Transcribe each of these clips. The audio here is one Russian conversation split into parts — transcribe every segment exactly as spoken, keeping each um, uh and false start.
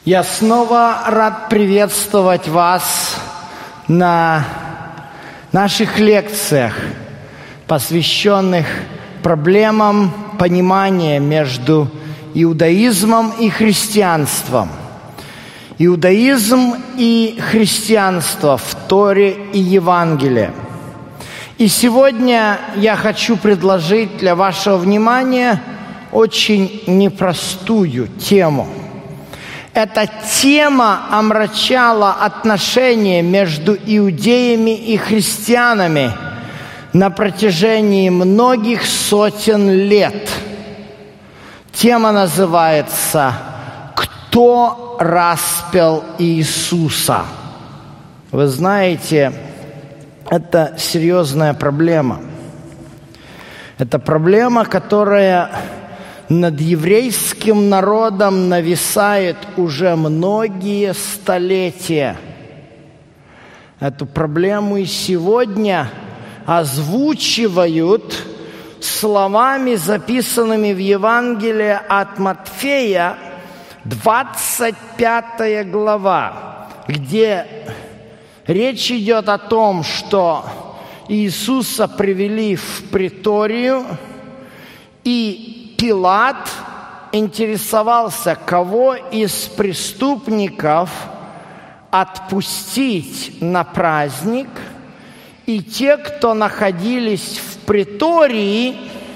Я снова рад приветствовать вас на наших лекциях, посвященных проблемам понимания между иудаизмом и христианством. Иудаизм и христианство в Торе и Евангелии. И сегодня я хочу предложить для вашего внимания очень непростую тему. Эта тема омрачала отношения между иудеями и христианами на протяжении многих сотен лет. Тема называется «Кто распял Иисуса?». Вы знаете, это серьезная проблема. Это проблема, которая над еврейским народом нависает уже многие столетия. Эту проблему и сегодня озвучивают словами, записанными в Евангелии от Матфея, двадцать пятая глава, где речь идет о том, что Иисуса привели в приторию, и Пилат интересовался, кого из преступников отпустить на праздник, и те, кто находились в притории,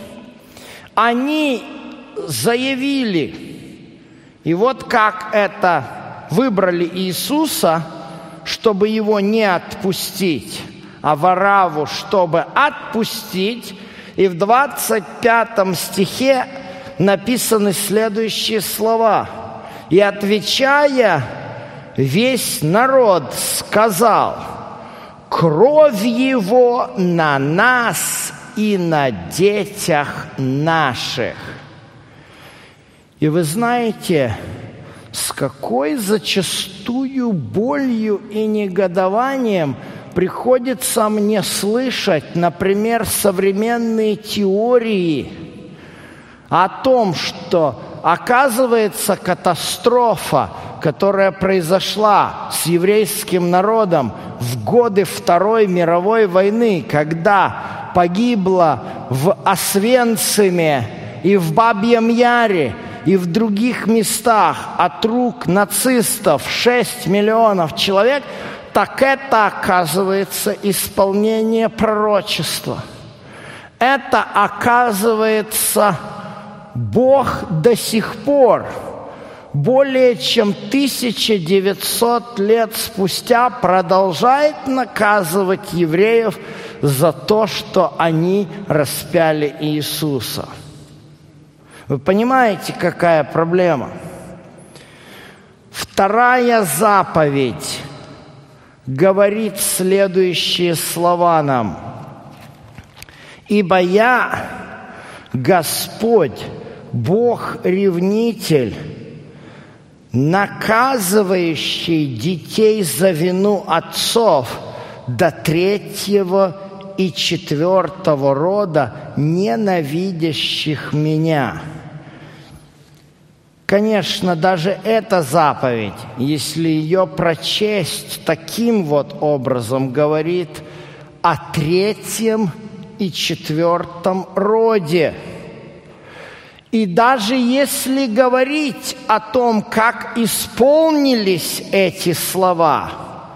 они заявили, и вот как это выбрали Иисуса, чтобы его не отпустить, а Варавву, чтобы отпустить. И в двадцать пятом стихе написаны следующие слова. «И, отвечая, весь народ сказал: кровь его на нас и на детях наших». И вы знаете, с какой зачастую болью и негодованием приходится мне слышать, например, современные теории о том, что, оказывается, катастрофа, которая произошла с еврейским народом в годы Второй мировой войны, когда погибло в Освенциме и в Бабьем Яре и в других местах от рук нацистов шесть миллионов человек, так это, оказывается, исполнение пророчества. Это, оказывается, Бог до сих пор, более чем тысяча девятьсот лет спустя, продолжает наказывать евреев за то, что они распяли Иисуса. Вы понимаете, какая проблема? Вторая заповедь говорит следующие слова нам. «Ибо я, Господь, Бог-ревнитель, наказывающий детей за вину отцов до третьего и четвертого рода, ненавидящих меня». Конечно, даже эта заповедь, если ее прочесть таким вот образом, говорит о третьем и четвертом роде. И даже если говорить о том, как исполнились эти слова,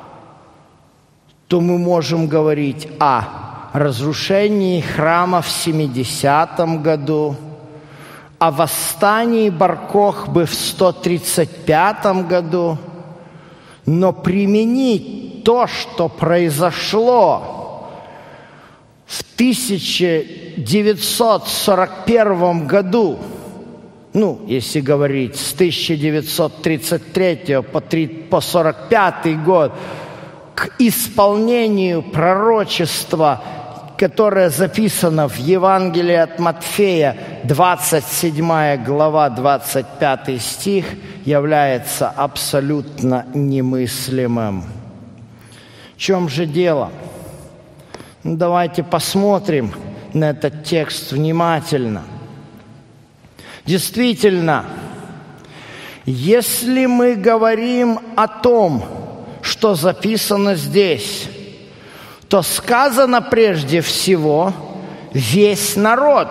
то мы можем говорить о разрушении храма в семидесятом году, о восстании Бар-Кохбы в сто тридцать пятом году, но применить то, что произошло в тысяча девятьсот сорок первом году, ну, если говорить с тысяча девятьсот тридцать третьего по сорок пятый год, к исполнению пророчества, которое записано в Евангелии от Матфея, двадцать седьмая глава, двадцать пятый стих, является абсолютно немыслимым. В чем же дело? Ну, давайте посмотрим на этот текст внимательно. Действительно, Если мы говорим о том, что записано здесь, то сказано прежде всего «весь народ».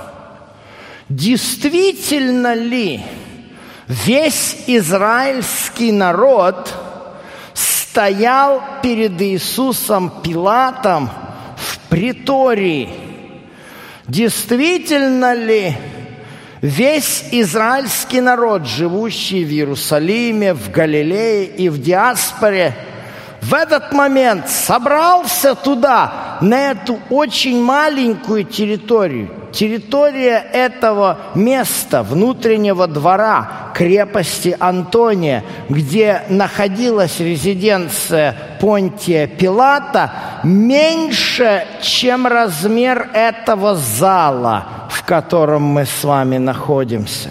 Действительно ли весь израильский народ стоял перед Иисусом Пилатом в притории? Действительно ли весь израильский народ, живущий в Иерусалиме, в Галилее и в диаспоре, в этот момент собрался туда, на эту очень маленькую территорию? Территория этого места, внутреннего двора крепости Антония, где находилась резиденция Понтия Пилата, меньше, чем размер этого зала, в котором мы с вами находимся.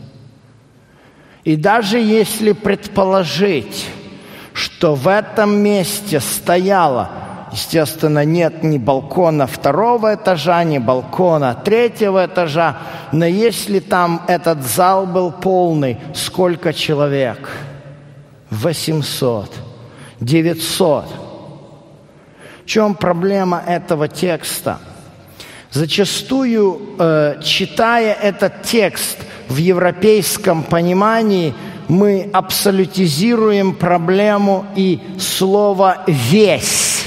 И даже если предположить, что в этом месте стояло, естественно, нет ни балкона второго этажа, ни балкона третьего этажа, но если там этот зал был полный, сколько человек? восемьсот, девятьсот. В чем проблема этого текста? Зачастую, э, читая этот текст в европейском понимании, мы абсолютизируем проблему и слово «весь».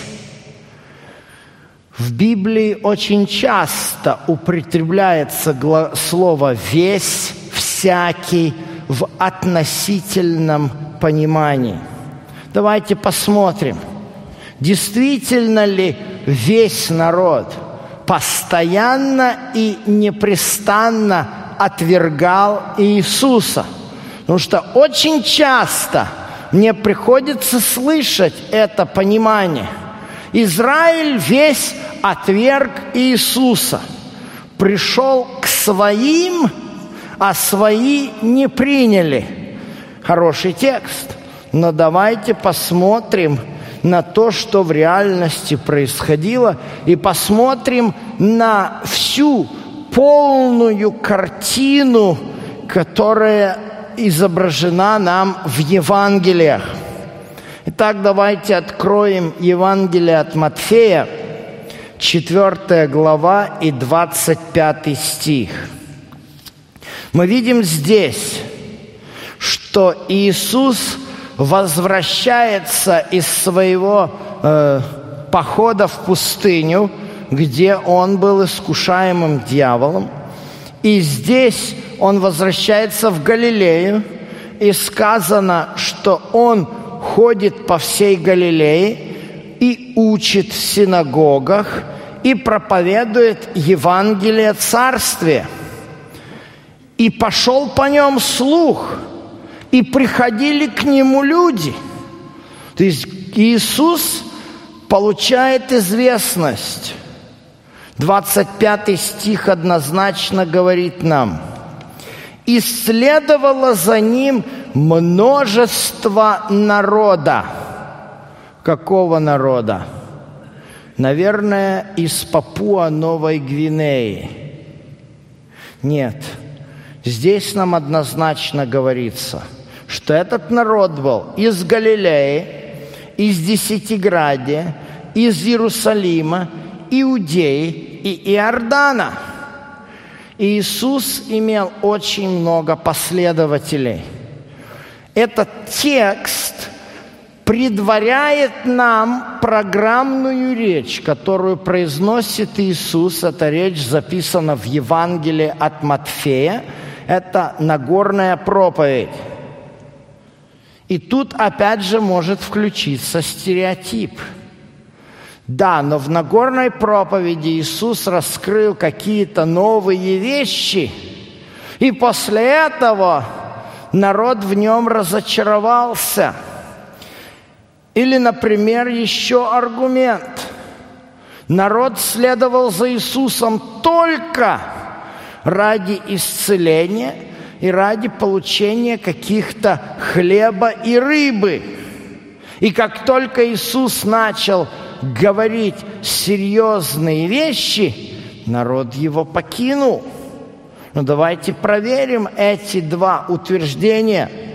В Библии очень часто употребляется слово «весь», «всякий» в относительном понимании. Давайте посмотрим, действительно ли весь народ постоянно и непрестанно отвергал Иисуса. Потому что очень часто мне приходится слышать это понимание. Израиль весь отверг Иисуса, пришел к своим, а свои не приняли. Хороший текст, но давайте посмотрим на то, что в реальности происходило, и посмотрим на всю полную картину, которая изображена нам в Евангелиях. Итак, давайте откроем Евангелие от Матфея, четвёртая глава и двадцать пятый стих. Мы видим здесь, что Иисус возвращается из своего э, похода в пустыню, где Он был искушаемым дьяволом, и здесь Он возвращается в Галилею, и сказано, что Он ходит по всей Галилее и учит в синагогах и проповедует Евангелие Царствия. И пошел по нем слух, и приходили к нему люди. То есть Иисус получает известность. двадцать пятый стих однозначно говорит нам: «И следовало за ним множество народа». Какого народа? Наверное, из Папуа-Новой Гвинеи. Нет. Здесь нам однозначно говорится, что этот народ был из Галилеи, из Десятиградия, из Иерусалима, Иудеи и Иордана. Иисус имел очень много последователей. Этот текст предваряет нам программную речь, которую произносит Иисус. Эта речь записана в Евангелии от Матфея. Это Нагорная проповедь. И тут опять же может включиться стереотип. Да, но в Нагорной проповеди Иисус раскрыл какие-то новые вещи, и после этого народ в нем разочаровался. Или, например, еще аргумент. Народ следовал за Иисусом только ради исцеления и ради получения каких-то хлеба и рыбы. И как только Иисус начал говорить серьезные вещи, народ его покинул. Но давайте проверим эти два утверждения.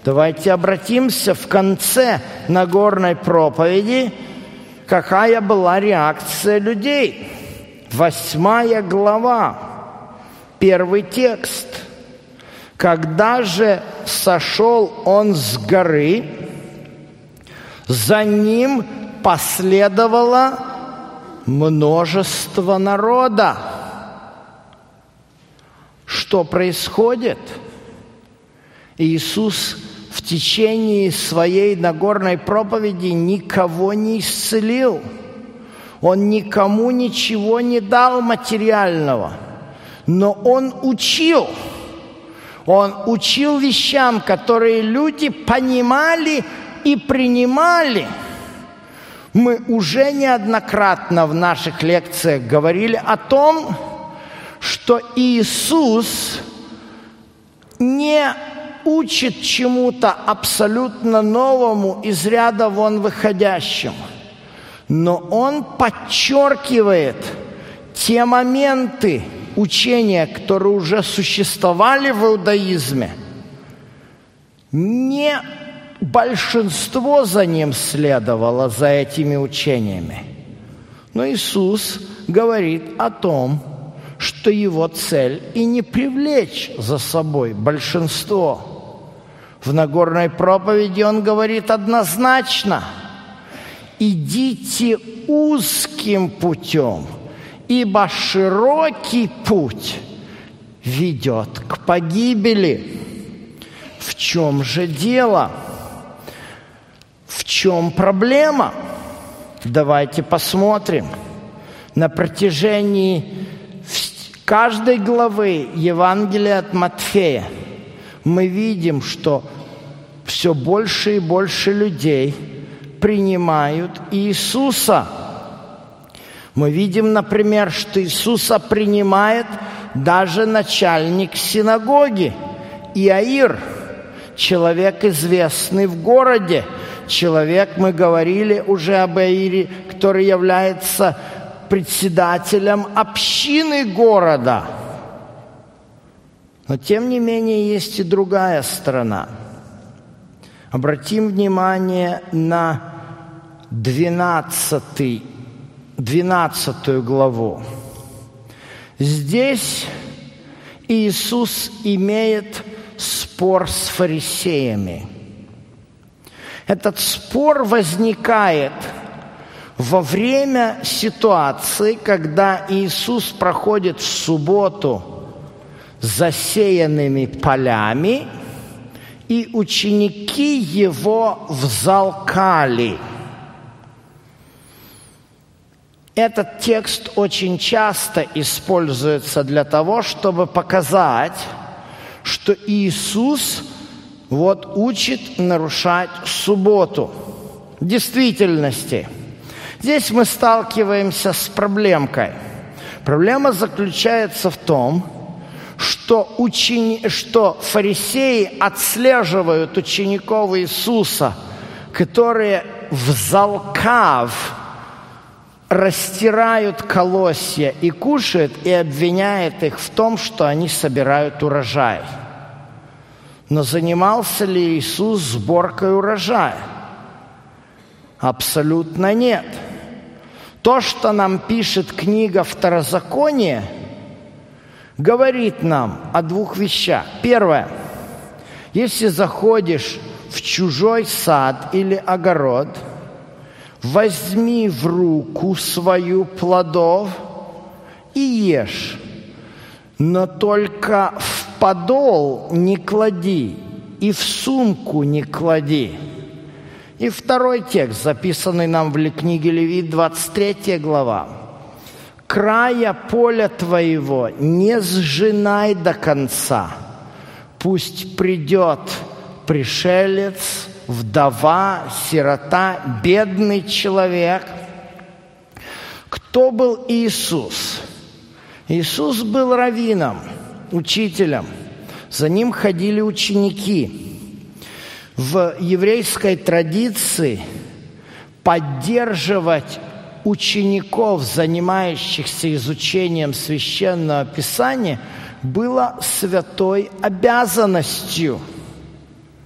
Давайте обратимся в конце Нагорной проповеди, какая была реакция людей. Восьмая глава, первый текст. «Когда же сошел он с горы, за ним последовало множество народа». Что происходит? Иисус в течение своей Нагорной проповеди никого не исцелил. Он никому ничего не дал материального, но Он учил. Он учил вещам, которые люди понимали и принимали. Мы уже неоднократно в наших лекциях говорили о том, что Иисус не учит чему-то абсолютно новому, из ряда вон выходящему. Но Он подчеркивает те моменты учения, которые уже существовали в иудаизме. Не большинство за Ним следовало, за этими учениями. Но Иисус говорит о том, что Его цель и не привлечь за собой большинство. В Нагорной проповеди Он говорит однозначно: идите узким путем, ибо широкий путь ведет к погибели. В чем же дело? В чем проблема? Давайте посмотрим. На протяжении каждой главы Евангелия от Матфея мы видим, что все больше и больше людей принимают Иисуса. Мы видим, например, что Иисуса принимает даже начальник синагоги Иаир, человек, известный в городе, человек, мы говорили уже об Иаире, который является председателем общины города. Но, тем не менее, есть и другая сторона. Обратим внимание на двенадцатый, двенадцатую главу. Здесь Иисус имеет спор с фарисеями. Этот спор возникает во время ситуации, когда Иисус проходит в субботу засеянными полями, и ученики Его взалкали. Этот текст очень часто используется для того, чтобы показать, что Иисус вот учит нарушать субботу. В действительности, здесь мы сталкиваемся с проблемкой. Проблема заключается в том, что, учени... что фарисеи отслеживают учеников Иисуса, которые, взалкав, растирают колосья и кушают, и обвиняют их в том, что они собирают урожай. Но занимался ли Иисус сборкой урожая? Абсолютно нет. То, что нам пишет книга Второзакония, говорит нам о двух вещах. Первое. Если заходишь в чужой сад или огород, возьми в руку свою плодов и ешь, но только в подол не клади и в сумку не клади. И второй текст, записанный нам в книге Левит, двадцать третья глава. «Края поля твоего не сжинай до конца, пусть придет пришелец, вдова, сирота, бедный человек». Кто был Иисус? Иисус был раввином, учителем. За ним ходили ученики. В еврейской традиции поддерживать учеников, занимающихся изучением Священного Писания, было святой обязанностью.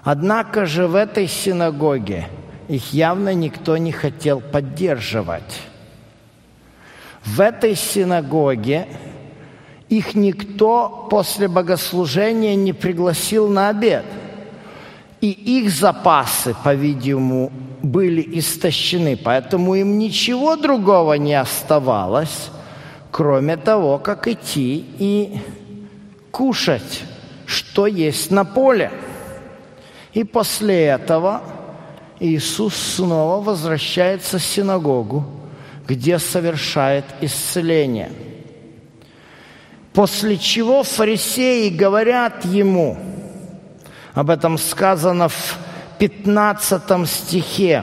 Однако же в этой синагоге их явно никто не хотел поддерживать. В этой синагоге их никто после богослужения не пригласил на обед. И их запасы, по-видимому, были истощены, поэтому им ничего другого не оставалось, кроме того, как идти и кушать, что есть на поле. И после этого Иисус снова возвращается в синагогу, где совершает исцеление. После чего фарисеи говорят ему, об этом сказано в пятнадцатом стихе.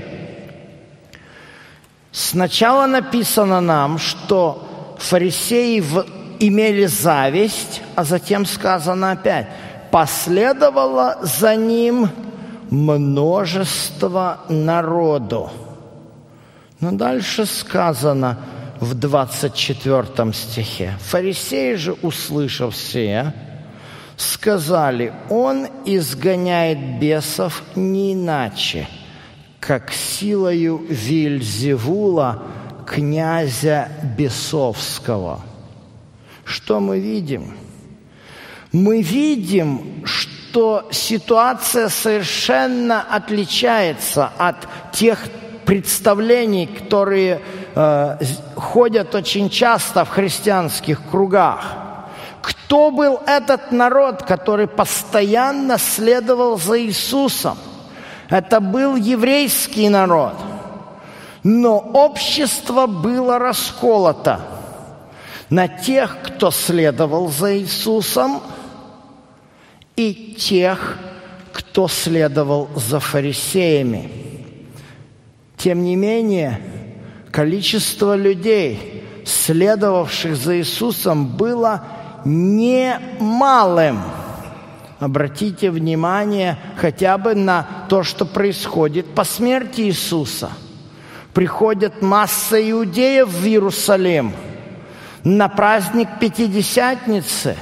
Сначала написано нам, что фарисеи имели зависть, а затем сказано опять, последовало за ним множество народу. Но дальше сказано в двадцать четвёртом стихе. Фарисеи же, услышав сие, сказали, он изгоняет бесов не иначе, как силою Вельзевула, князя бесовского. Что мы видим? Мы видим, что ситуация совершенно отличается от тех представлений, которые э, ходят очень часто в христианских кругах. Кто был этот народ, который постоянно следовал за Иисусом? Это был еврейский народ. Но общество было расколото на тех, кто следовал за Иисусом, и тех, кто следовал за фарисеями. Тем не менее, количество людей, следовавших за Иисусом, было немалым. Обратите внимание хотя бы на то, что происходит по смерти Иисуса. Приходит масса иудеев в Иерусалим на праздник Пятидесятницы.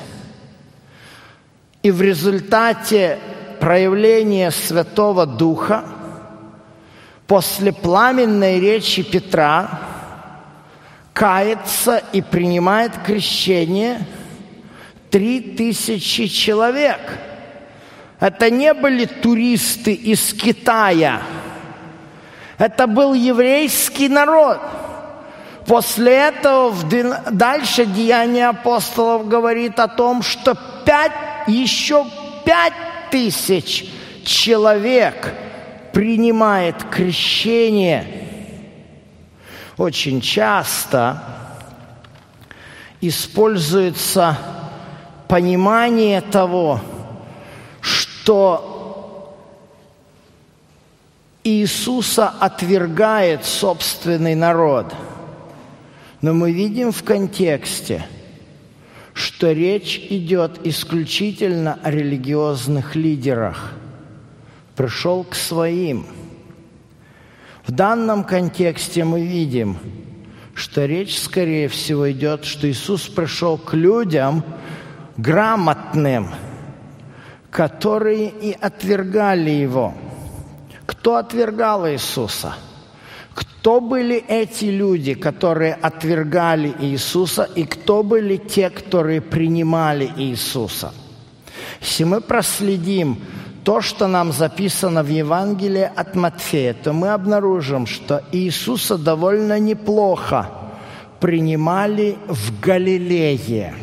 И в результате проявления Святого Духа после пламенной речи Петра кается и принимает крещение три тысячи человек. Это не были туристы из Китая. Это был еврейский народ. После этого дальше Деяния апостолов говорит о том, что пять, еще пять тысяч человек принимает крещение. Очень часто используется понимание того, что Иисуса отвергает собственный народ. Но мы видим в контексте, что речь идет исключительно о религиозных лидерах. Пришел к своим. В данном контексте мы видим, что речь, скорее всего, идет, что Иисус пришел к людям грамотным, которые и отвергали Его. Кто отвергал Иисуса? Кто были эти люди, которые отвергали Иисуса, и кто были те, которые принимали Иисуса? Если мы проследим то, что нам записано в Евангелии от Матфея, то мы обнаружим, что Иисуса довольно неплохо принимали в Галилее.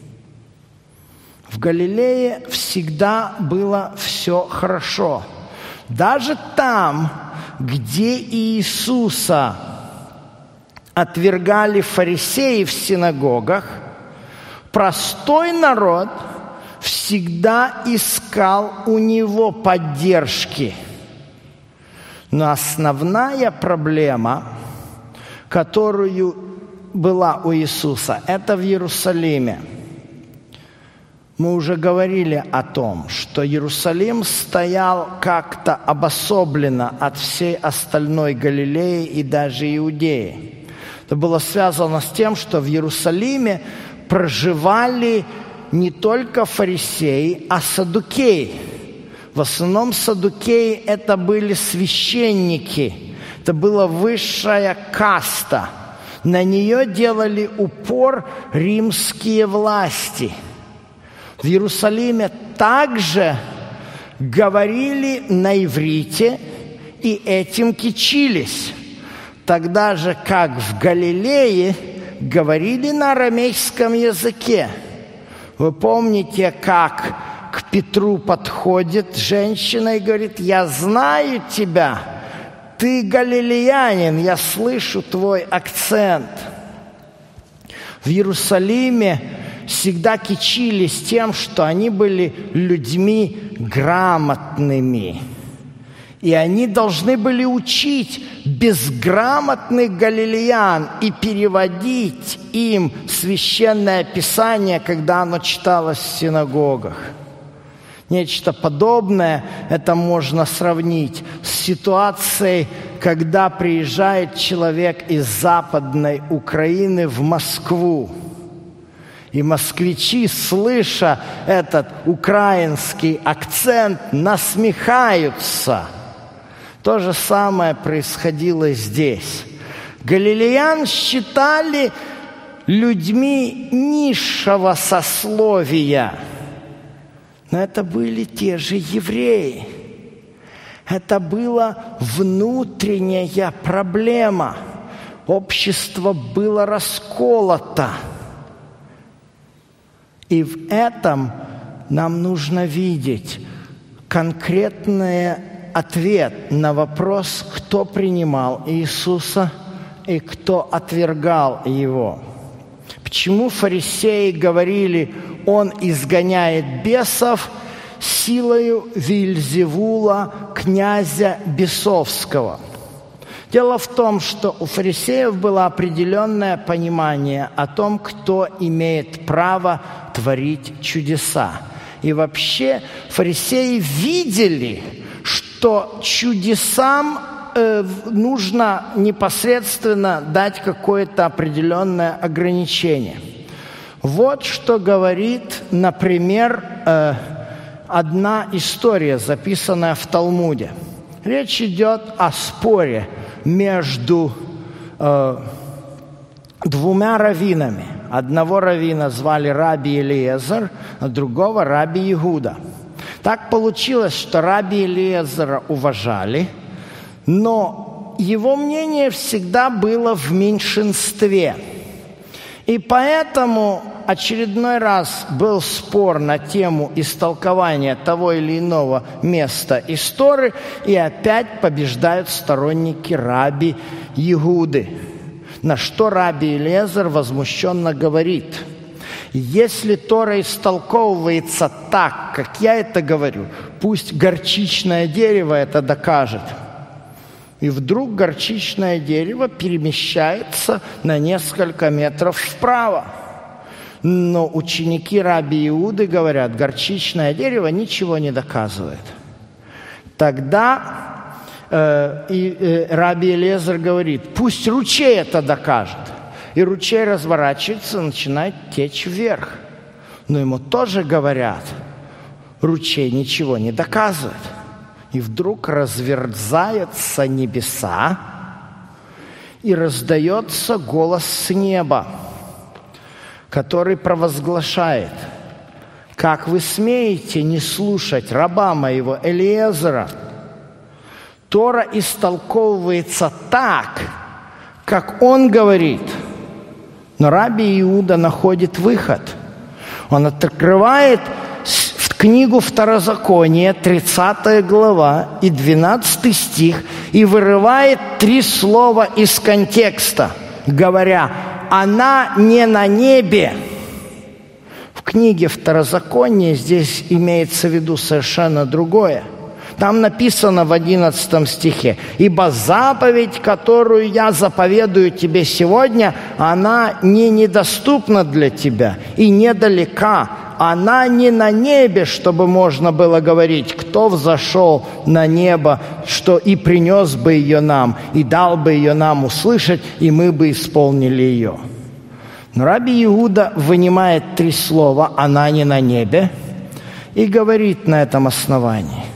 В Галилее всегда было все хорошо. Даже там, где Иисуса отвергали фарисеи в синагогах, простой народ всегда искал у него поддержки. Но основная проблема, которую была у Иисуса, это в Иерусалиме. Мы уже говорили о том, что Иерусалим стоял как-то обособленно от всей остальной Галилеи и даже Иудеи. Это было связано с тем, что в Иерусалиме проживали не только фарисеи, а саддукеи. В основном саддукеи – это были священники, это была высшая каста. На нее делали упор римские власти. В Иерусалиме также говорили на иврите и этим кичились. Тогда же, как в Галилее, говорили на арамейском языке. Вы помните, как к Петру подходит женщина и говорит: «Я знаю тебя, ты галилеянин, я слышу твой акцент». В Иерусалиме всегда кичились тем, что они были людьми грамотными. И они должны были учить безграмотных галилеян и переводить им священное писание, когда оно читалось в синагогах. Нечто подобное это можно сравнить с ситуацией, когда приезжает человек из Западной Украины в Москву. И москвичи, слыша этот украинский акцент, насмехаются. То же самое происходило здесь. Галилеян считали людьми низшего сословия. Но это были те же евреи. Это была внутренняя проблема. Общество было расколото. И в этом нам нужно видеть конкретный ответ на вопрос, кто принимал Иисуса и кто отвергал Его. Почему фарисеи говорили: «Он изгоняет бесов силою Вельзевула, князя бесовского»? Дело в том, что у фарисеев было определенное понимание о том, кто имеет право творить чудеса. И вообще фарисеи видели, что чудесам э, нужно непосредственно дать какое-то определенное ограничение. Вот что говорит, например, э, одна история, записанная в Талмуде. Речь идет о споре между э, двумя раввинами. Одного раввина звали Раби Элиезер, а другого Раби Иуда. Так получилось, что Раби Элиезера уважали, но его мнение всегда было в меньшинстве. И поэтому очередной раз был спор на тему истолкования того или иного места из Торы, и опять побеждают сторонники Раби Иуды. На что Раби Элиезер возмущенно говорит: если Тора истолковывается так, как я это говорю, пусть горчичное дерево это докажет. И вдруг горчичное дерево перемещается на несколько метров вправо. Но ученики Раби Иуды говорят: горчичное дерево ничего не доказывает. Тогда э, и, э, Раби Элиезер говорит: пусть ручей это докажет. И ручей разворачивается, начинает течь вверх. Но ему тоже говорят: ручей ничего не доказывает. И вдруг разверзаются небеса, и раздается голос с неба, который провозглашает: как вы смеете не слушать раба моего Элиезера? Тора истолковывается так, как он говорит. Но Раби Иуда находит выход. Он открывает книгу Второзакония, тридцатая глава и двенадцатый стих, и вырывает три слова из контекста, говоря: «Она не на небе». В книге Второзакония здесь имеется в виду совершенно другое. Там написано в одиннадцатом стихе: «Ибо заповедь, которую я заповедую тебе сегодня, она не недоступна для тебя и недалека. Она не на небе, чтобы можно было говорить: кто взошел на небо, что и принес бы ее нам, и дал бы ее нам услышать, и мы бы исполнили ее». Но Раби Иуда вынимает три слова: «она не на небе», и говорит на этом основании: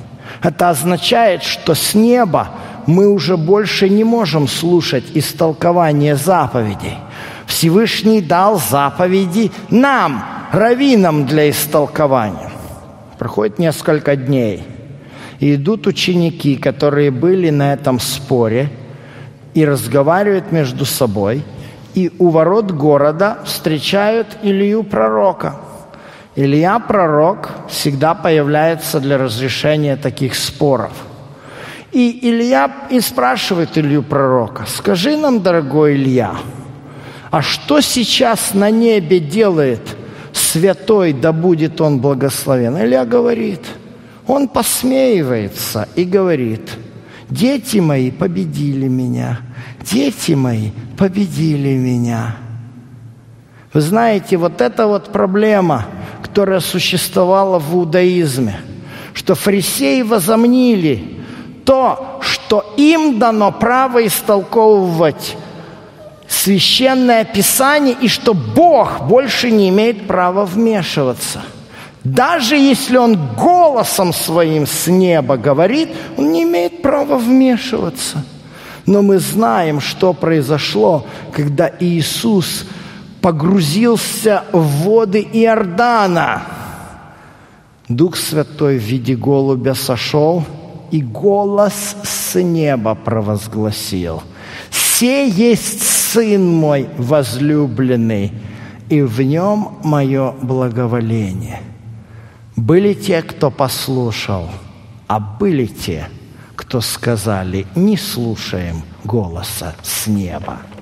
Это означает, что с неба мы уже больше не можем слушать истолкование заповедей. Всевышний дал заповеди нам, раввинам, для истолкования. Проходит несколько дней, и идут ученики, которые были на этом споре, и разговаривают между собой, и у ворот города встречают Илью пророка. Илья пророк всегда появляется для разрешения таких споров. И Илья и спрашивает Илью пророка: скажи нам, дорогой Илья, а что сейчас на небе делает святой, да будет он благословен? Илья говорит, он посмеивается и говорит: дети мои победили меня, дети мои победили меня. Вы знаете, вот эта вот проблема, которая существовала в иудаизме, что фарисеи возомнили то, что им дано право истолковывать Священное Писание, и что Бог больше не имеет права вмешиваться. Даже если Он голосом своим с неба говорит, Он не имеет права вмешиваться. Но мы знаем, что произошло, когда Иисус погрузился в воды Иордана. Дух Святой в виде голубя сошел, и голос с неба провозгласил: «Се есть Сын мой возлюбленный, и в нем мое благоволение». Были те, кто послушал, а были те, кто сказали: «Не слушаем голоса с неба».